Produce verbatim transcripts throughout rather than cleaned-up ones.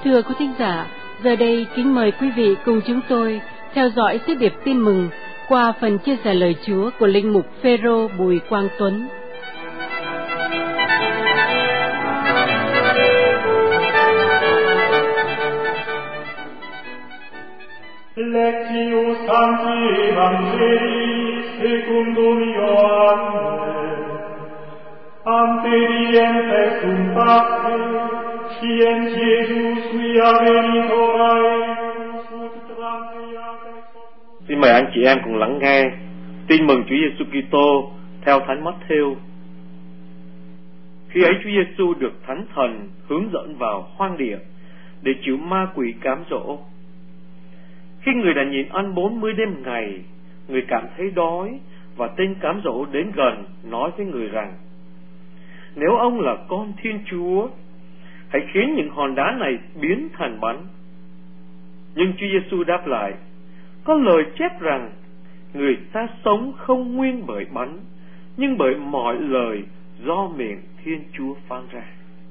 thưa quý thính giả, giờ đây kính mời quý vị cùng chúng tôi theo dõi sứ điệp tin mừng qua phần chia sẻ lời Chúa của linh mục Phêrô Bùi Quang Tuấn. Lectio Sancti Evangelii secundum Ioannem. Ante diem sum Pacte, quien Jesus quia venitorae, ut transiat. Xin mời anh chị em cùng lắng nghe tin mừng Chúa Giêsu Kitô theo Thánh Matthew. Khi ấy Chúa Giêsu được Thánh Thần hướng dẫn vào hoang địa để chịu ma quỷ cám dỗ. Khi người đã nhịn ăn bốn mươi đêm ngày, người cảm thấy đói, và tên cám dỗ đến gần nói với người rằng: nếu ông là con Thiên Chúa, hãy khiến những hòn đá này biến thành bánh. Nhưng Chúa Giêsu đáp lại: có lời chép rằng, người ta sống không nguyên bởi bánh, nhưng bởi mọi lời do miệng Thiên Chúa phán ra.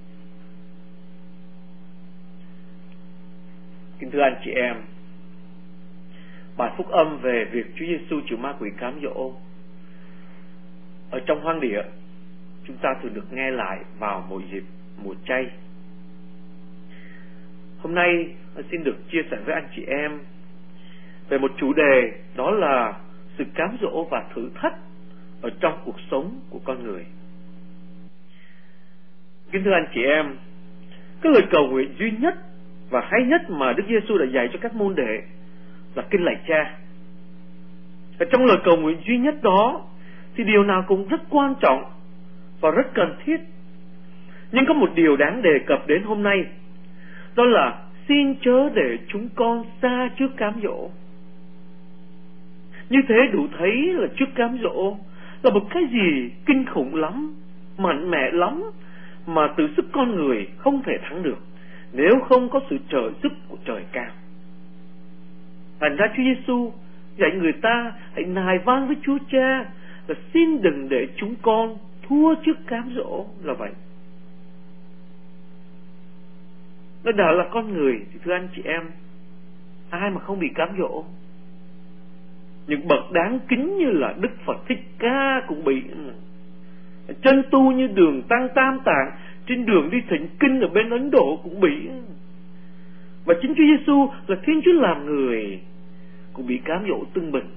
Kính thưa anh chị em, bài phúc âm về việc Chúa Giêsu chịu ma quỷ cám dỗ ở trong hoang địa, chúng ta thường được nghe lại vào mỗi dịp mùa chay. Hôm nay tôi xin được chia sẻ với anh chị em về một chủ đề, đó là sự cám dỗ và thử thách ở trong cuộc sống của con người. Kính thưa anh chị em, cái lời cầu nguyện duy nhất và hay nhất mà Đức Giêsu đã dạy cho các môn đệ là kinh lạy Cha. Ở trong lời cầu nguyện duy nhất đó thì điều nào cũng rất quan trọng và rất cần thiết. Nhưng có một điều đáng đề cập đến hôm nay, đó là xin chớ để chúng con xa trước cám dỗ. Như thế đủ thấy là trước cám dỗ là một cái gì kinh khủng lắm, mạnh mẽ lắm, mà tự sức con người không thể thắng được nếu không có sự trợ giúp của trời cao. Thành ra Chúa Giêsu dạy người ta hãy nài van với Chúa Cha là xin đừng để chúng con thua trước cám dỗ, là vậy. Nó đã là con người thì thưa anh chị em, ai mà không bị cám dỗ. Những bậc đáng kính như là Đức Phật Thích Ca cũng bị. Chân tu như Đường Tăng Tam Tạng trên đường đi thỉnh kinh ở bên Ấn Độ cũng bị. Và chính Chúa Giêsu là Thiên Chúa làm người cũng bị cám dỗ tưng bừng.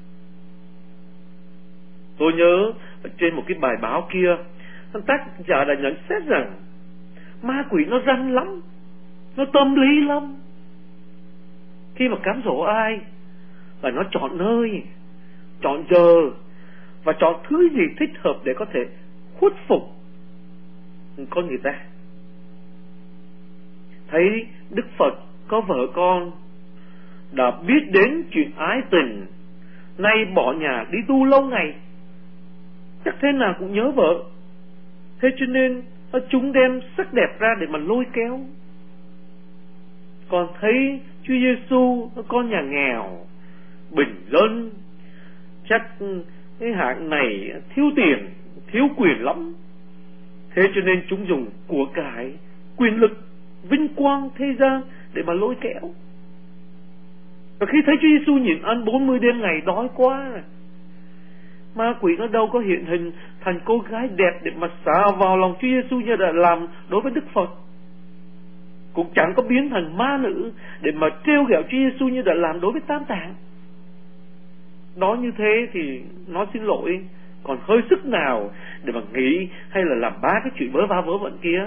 Tôi nhớ trên một cái bài báo kia, tác giả đã nhận xét rằng ma quỷ nó ranh lắm, nó tâm lý lắm. Khi mà cám dỗ ai là nó chọn nơi, chọn giờ và chọn thứ gì thích hợp để có thể khuất phục con người ta. Thấy Đức Phật có vợ con, đã biết đến chuyện ái tình, nay bỏ nhà đi tu lâu ngày, chắc thế nào cũng nhớ vợ. Thế cho nên chúng đem sắc đẹp ra để mà lôi kéo. Còn thấy Chúa Giêsu con nhà nghèo, bình dân, chắc cái hạng này thiếu tiền, thiếu quyền lắm, thế cho nên chúng dùng của cải, quyền lực, vinh quang thế gian để mà lôi kéo. Và khi thấy Chúa Giêsu nhịn ăn bốn mươi đêm ngày đói quá, ma quỷ nó đâu có hiện hình thành cô gái đẹp để mà xả vào lòng Chúa Giêsu như đã làm đối với Đức Phật, cũng chẳng có biến thành ma nữ để mà trêu ghẹo Chúa Giêsu như đã làm đối với Tam Tạng. Đó như thế thì nó xin lỗi, còn hơi sức nào để mà nghĩ hay là làm ba cái chuyện vớ va vớ vẩn kia.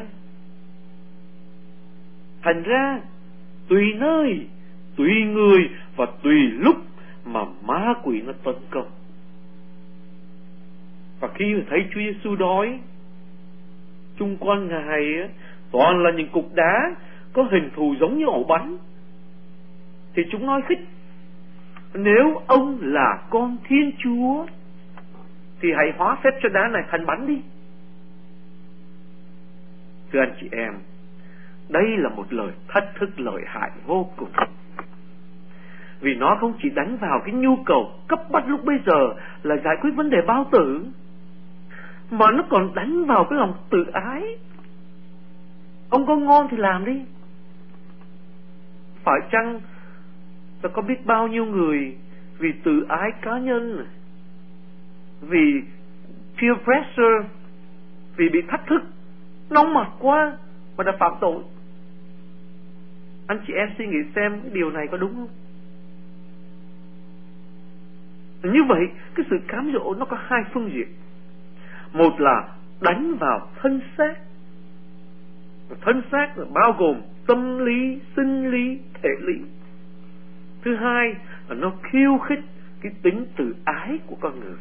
Thành ra tùy nơi, tùy người và tùy lúc mà ma quỷ nó tấn công. Và khi thấy Chúa Giêsu đói, chung quanh Ngài toàn là những cục đá có hình thù giống như ổ bánh, thì chúng nói khích: nếu ông là con Thiên Chúa thì hãy hóa phép cho đá này thành bánh đi. Thưa anh chị em, đây là một lời thách thức lợi hại vô cùng, vì nó không chỉ đánh vào cái nhu cầu cấp bách lúc bây giờ là giải quyết vấn đề bao tử, mà nó còn đánh vào cái lòng tự ái. Ông có ngon thì làm đi, Phải chăng ta có biết bao nhiêu người vì tự ái cá nhân, vì peer pressure, vì bị thách thức nóng mặt quá mà đã phạm tội. Anh chị em suy nghĩ xem cái điều này có đúng không? Như vậy cái sự cám dỗ nó có hai phương diện. Một là đánh vào thân xác. Thân xác là bao gồm tâm lý, sinh lý, thể lý. Thứ hai là nó khiêu khích cái tính tự ái của con người.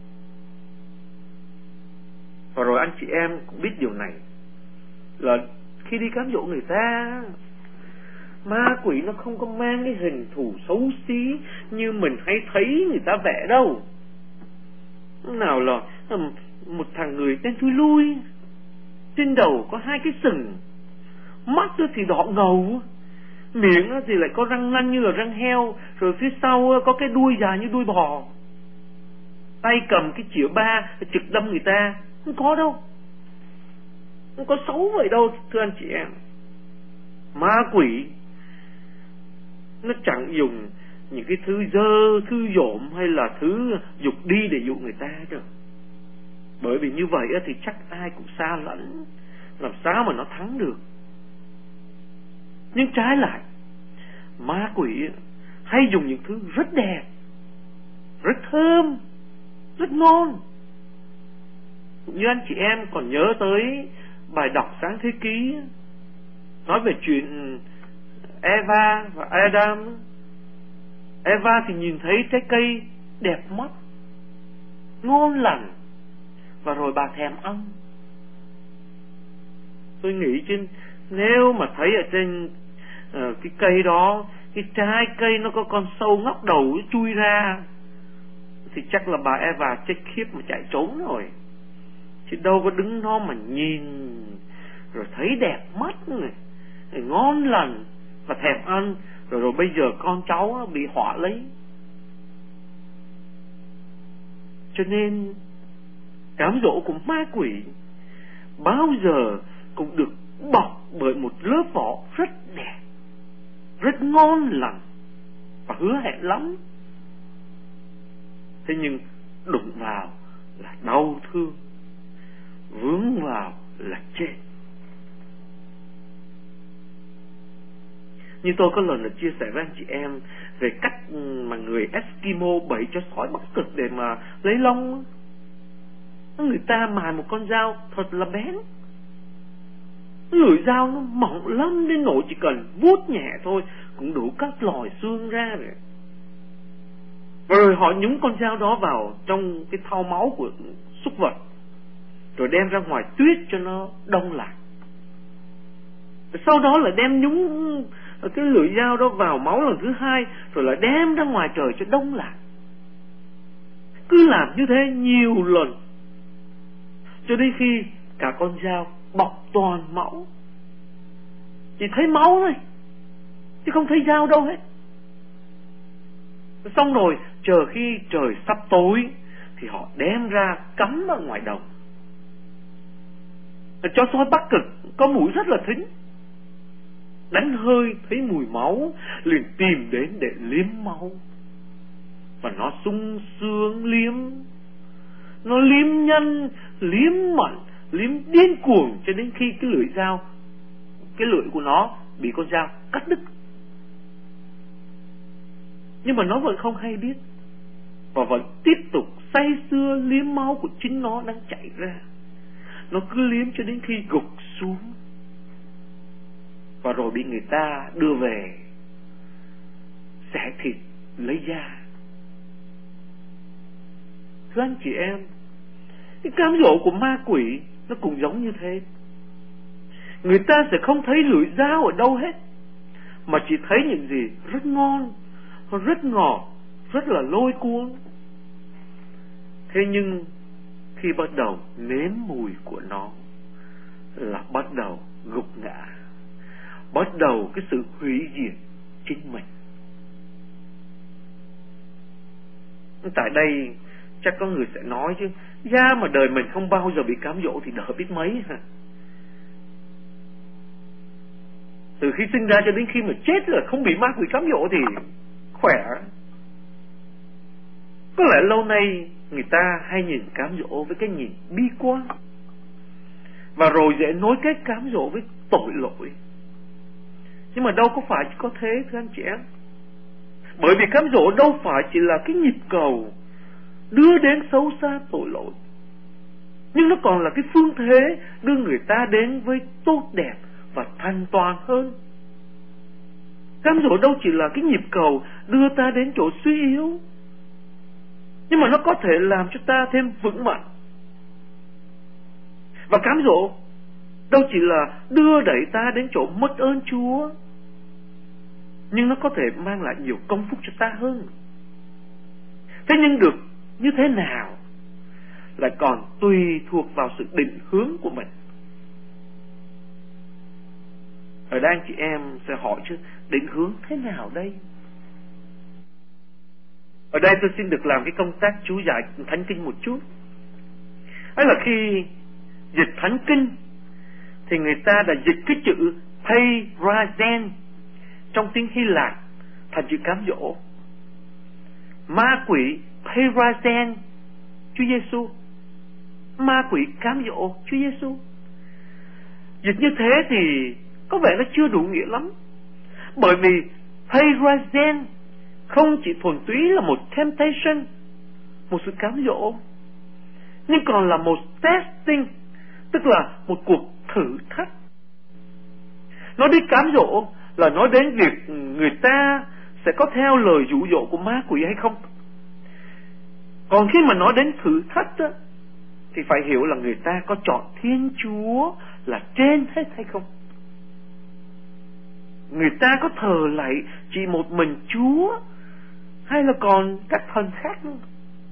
Và rồi anh chị em cũng biết điều này, là khi đi cám dỗ người ta, ma quỷ nó không có mang cái hình thù xấu xí như mình hay thấy người ta vẽ đâu. Nào là một thằng người đen thui lui, trên đầu có hai cái sừng, mắt thì đỏ ngầu, miệng thì lại có răng nanh như là răng heo, rồi phía sau có cái đuôi dài như đuôi bò, tay cầm cái chĩa ba trực đâm người ta. Không có đâu, không có xấu vậy đâu thưa anh chị em. Ma quỷ nó chẳng dùng những cái thứ dơ, thứ dỗm hay là thứ dục đi để dụ người ta được. Bởi vì như vậy thì chắc ai cũng xa lẫn, làm sao mà nó thắng được. Nhưng trái lại, ma quỷ hay dùng những thứ rất đẹp, rất thơm, rất ngon. Như anh chị em còn nhớ tới bài đọc Sáng Thế Ký nói về chuyện Eva và Adam. Eva thì nhìn thấy trái cây đẹp mắt, ngon lành, và rồi bà thèm ăn. Tôi nghĩ trên nếu mà thấy ở trên uh, cái cây đó, cái trái cây nó có con sâu ngóc đầu chui ra, thì chắc là bà Eva chết khiếp mà chạy trốn rồi. Chứ đâu có đứng đó mà nhìn rồi thấy đẹp mắt này, ngon lành và thèm ăn, rồi rồi bây giờ con cháu bị họa lấy. Cho nên cám dỗ của ma quỷ bao giờ cũng được bọc bởi một lớp vỏ rất đẹp, rất ngon lành và hứa hẹn lắm. Thế nhưng đụng vào là đau thương, vướng vào là chết. Như tôi có lần là chia sẻ với anh chị em về cách mà người Eskimo bẫy cho sói Bắc Cực để mà lấy lông. Người ta mài một con dao thật là bén, lưỡi dao nó mỏng lắm đến nỗi chỉ cần vuốt nhẹ thôi cũng đủ cắt lòi xương ra rồi. Rồi họ nhúng con dao đó vào trong cái thau máu của súc vật, rồi đem ra ngoài tuyết cho nó đông lại. Sau đó là đem nhúng cái lưỡi dao đó vào máu lần thứ hai, rồi lại đem ra ngoài trời cho đông lại. Cứ làm như thế nhiều lần, cho đến khi cả con dao bọc toàn máu, chỉ thấy máu thôi chứ không thấy dao đâu hết. Xong rồi chờ khi trời sắp tối thì họ đem ra cắm ở ngoài đồng. Chó sói Bắc Cực có mũi rất là thính, đánh hơi thấy mùi máu liền tìm đến để liếm máu, và nó sung sướng liếm, nó liếm nhanh, liếm mạnh, liếm điên cuồng cho đến khi cái lưỡi dao, cái lưỡi của nó bị con dao cắt đứt. Nhưng mà nó vẫn không hay biết, và vẫn tiếp tục say sưa liếm máu của chính nó đang chảy ra. Nó cứ liếm cho đến khi gục xuống, và rồi bị người ta đưa về xẻ thịt lấy da. Thưa anh chị em, cái cám dỗ của ma quỷ nó cũng giống như thế. Người ta sẽ không thấy lưỡi dao ở đâu hết, mà chỉ thấy những gì rất ngon, rất ngọt, rất là lôi cuốn. Thế nhưng khi bắt đầu nếm mùi của nó là bắt đầu gục ngã, bắt đầu cái sự hủy diệt chính mình. Tại đây chắc có người sẽ nói chứ, da mà đời mình không bao giờ bị cám dỗ thì đỡ biết mấy ha. từ khi sinh ra cho đến khi mà chết là không bị ma quỷ cám dỗ thì khỏe. Có lẽ lâu nay người ta hay nhìn cám dỗ với cái nhìn bi quan, và rồi dễ nối kết cám dỗ với tội lỗi. Nhưng mà đâu có phải chỉ có thế thưa anh chị em. Bởi vì cám dỗ đâu phải chỉ là cái nhịp cầu đưa đến xấu xa tội lỗi, nhưng nó còn là cái phương thế đưa người ta đến với tốt đẹp và thành toàn hơn. Cám dỗ đâu chỉ là cái nhịp cầu đưa ta đến chỗ suy yếu, nhưng mà nó có thể làm cho ta thêm vững mạnh. Và cám dỗ đâu chỉ là đưa đẩy ta đến chỗ mất ơn Chúa, nhưng nó có thể mang lại nhiều công phúc cho ta hơn. Thế nhưng được như thế nào lại còn tùy thuộc vào sự định hướng của mình. Ở đây anh chị em sẽ hỏi chứ định hướng thế nào đây? Ở đây tôi xin được làm cái công tác chú giải Thánh Kinh một chút. Đó là khi dịch Thánh Kinh thì người ta đã dịch cái chữ peirazen trong tiếng Hy Lạp thành chữ cám dỗ. Ma quỷ peirazen Chúa Giêsu, ma quỷ cám dỗ Chúa Giêsu. Dịch như thế thì có vẻ nó chưa đủ nghĩa lắm, bởi vì peirazen không chỉ thuần túy là một temptation, một sự cám dỗ, nhưng còn là một testing, tức là một cuộc thử thách. Nói đến cám dỗ là nói đến việc người ta sẽ có theo lời dụ dỗ của ma quỷ hay không. Còn khi mà nói đến thử thách đó, thì phải hiểu là người ta có chọn Thiên Chúa là trên hết hay không. Người ta có thờ lạy chỉ một mình Chúa hay là còn các thần khác nữa.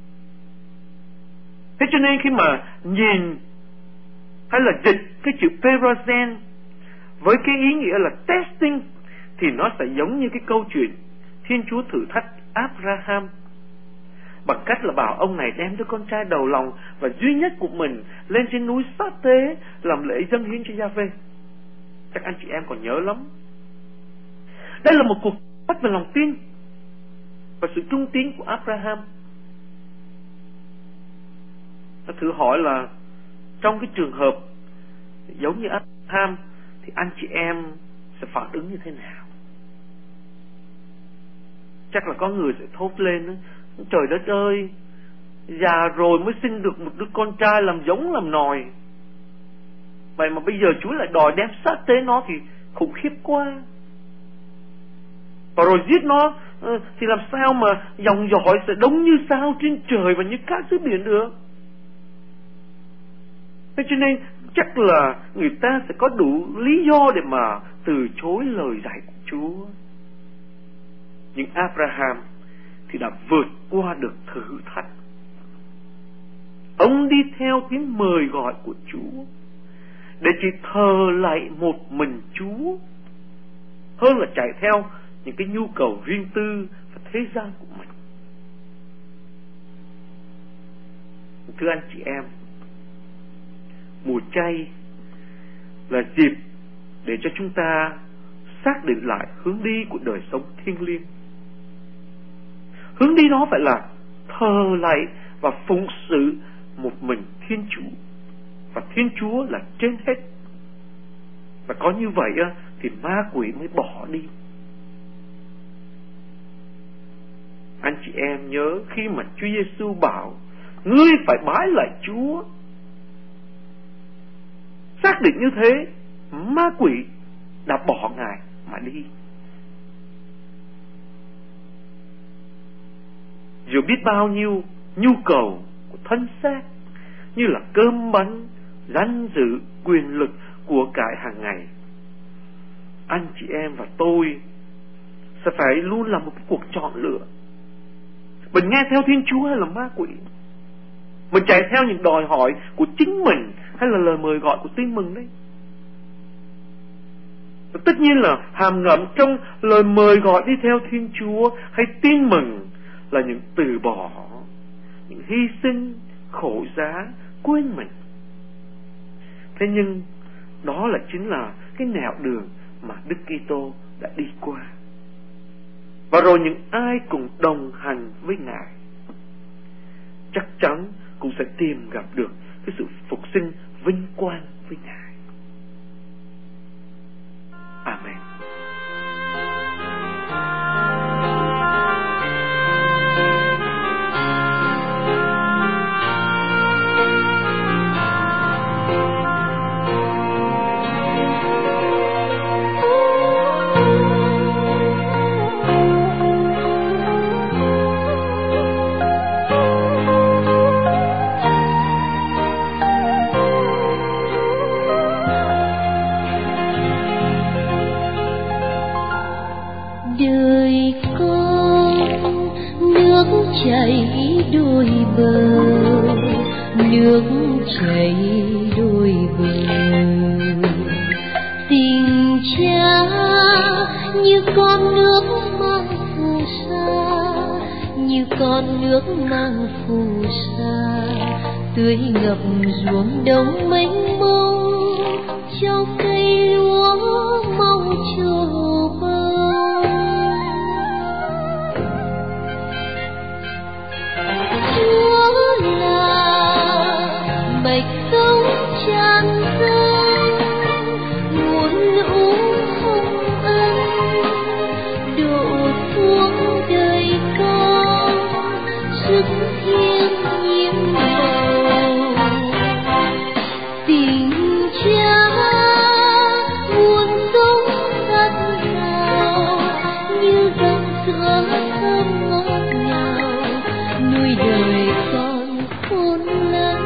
Thế cho nên khi mà nhìn hay là dịch cái chữ peirazen với cái ý nghĩa là testing, thì nó sẽ giống như cái câu chuyện Thiên Chúa thử thách Abraham bằng cách là bảo ông này đem đứa con trai đầu lòng và duy nhất của mình lên trên núi sát tế làm lễ dâng hiến cho Giê-hô-va. Chắc anh chị em còn nhớ lắm. Đây là một cuộc thách về lòng tin và sự trung tín của Abraham. Ta thử hỏi là trong cái trường hợp giống như Abraham thì anh chị em sẽ phản ứng như thế nào? Chắc là có người sẽ thốt lên đó, trời đất ơi, già rồi mới sinh được một đứa con trai làm giống làm nòi, vậy mà bây giờ Chúa lại đòi đem sát tế nó thì khủng khiếp quá. Và rồi giết nó thì làm sao mà dòng dõi sẽ đông như sao trên trời và như cát dưới biển được. Thế cho nên chắc là người ta sẽ có đủ lý do để mà từ chối lời dạy của Chúa. Nhưng Abraham thì đã vượt qua được thử thách. Ông đi theo tiếng mời gọi của Chúa để chỉ thờ lạy một mình Chúa, hơn là chạy theo những cái nhu cầu riêng tư và thế gian của mình. Thưa anh chị em, mùa chay là dịp để cho chúng ta xác định lại hướng đi của đời sống thiêng liêng. Hướng đi đó phải là thờ lạy và phụng sự một mình Thiên Chúa, và Thiên Chúa là trên hết. Và có như vậy thì ma quỷ mới bỏ đi. Anh chị em nhớ khi mà Chúa Giêsu bảo ngươi phải bái lại Chúa, xác định như thế, ma quỷ đã bỏ Ngài mà đi. Dù biết bao nhiêu nhu cầu của thân xác, như là cơm bánh, danh dự, quyền lực, của cải hàng ngày, anh chị em và tôi sẽ phải luôn làm một cái cuộc chọn lựa. Mình nghe theo Thiên Chúa hay là ma quỷ? Mình chạy theo những đòi hỏi của chính mình hay là lời mời gọi của Tin Mừng đấy? Và tất nhiên là hàm ngậm trong lời mời gọi đi theo Thiên Chúa hay Tin Mừng là những từ bỏ, những hy sinh, khổ giá, quên mình. Thế nhưng đó là chính là cái nẻo đường mà Đức Kitô đã đi qua. Và rồi những ai cùng đồng hành với Ngài chắc chắn cũng sẽ tìm gặp được cái sự phục sinh vinh quang với Ngài. Amen. Chảy đôi bờ, nước chảy đôi bờ, tình cha như con nước mang phù sa, như con nước mang phù sa, tưới ngập ruộng đồng mênh mông, cho cây lúa mau trổ bông. Bạch sông tràn dâng, nguồn lũ không ân, đổ xuống đời con, sức thiêng nhiễm màu. Tình cha nguồn sống rất giàu, như dòng sữa thơm ngọt ngào, nuôi đời con khôn lớn.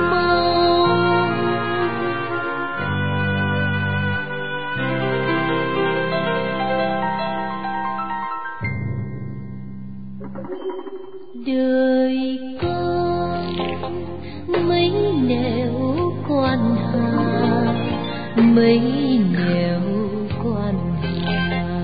Đời con mấy nẻo quan hà, mấy nẻo quan hà,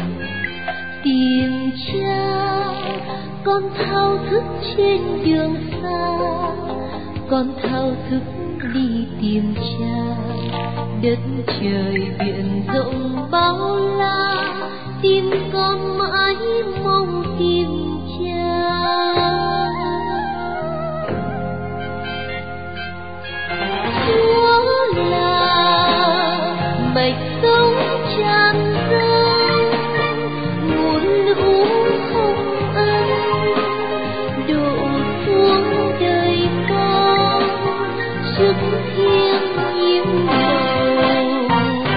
tìm cha con thao thức trên đường xa, con thao thức đi tìm cha. Đất trời biển rộng bao la, tim con mãi mong tìm cha. Chúa là bạch sông tràn dâng, nguồn lũ không ân, đổ xuống đời con, sức thiêng nhiễm màu.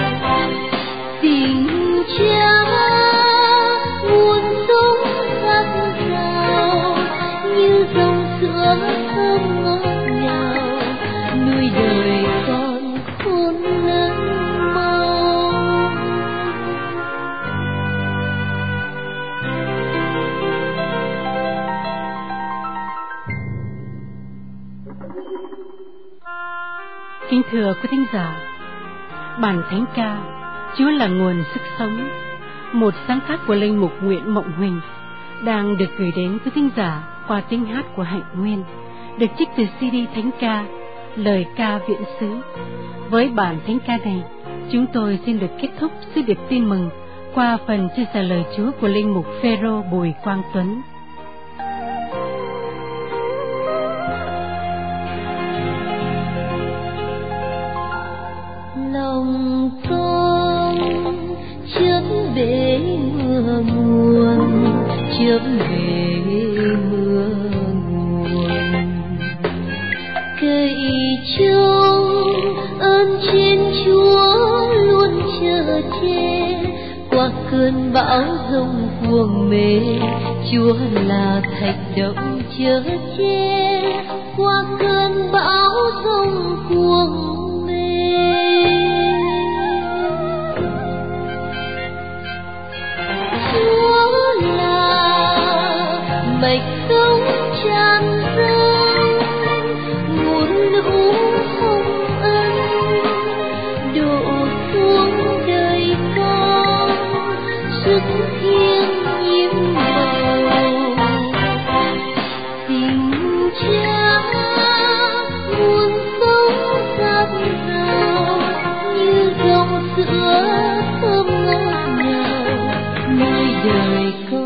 Tình cha nguồn sống rất giàu, như dòng sữa thơm ngọt ngào, nuôi đời con khôn lớn mau. Kính thưa quý thính giả, bản thánh ca Chúa là nguồn sức sống, một sáng tác của linh mục Nguyễn Mộng Huỳnh, đang được gửi đến quý thính giả qua tiếng hát của Hạnh Nguyên, được trích từ xê đê thánh ca Lời ca Viễn xứ. Với bản thánh ca này, chúng tôi xin được kết thúc sứ điệp tin mừng qua phần chia sẻ lời Chúa của linh mục Phêrô Bùi Quang Tuấn. Lòng con chớp bể mưa nguồn, chớp bể mưa nguồn, cậy trông ơn trên Chúa luôn chờ che. Qua cơn bão giông cuồng mê, Chúa là thạch động chở che. Qua cơn bão giông cuồng bạch sông tràn dâng, nguồn lũ không ân, đổ xuống đời con, sức thiêng nhiễm màu. Tình cha nguồn sống rất giàu, như dòng sữa thơm đời con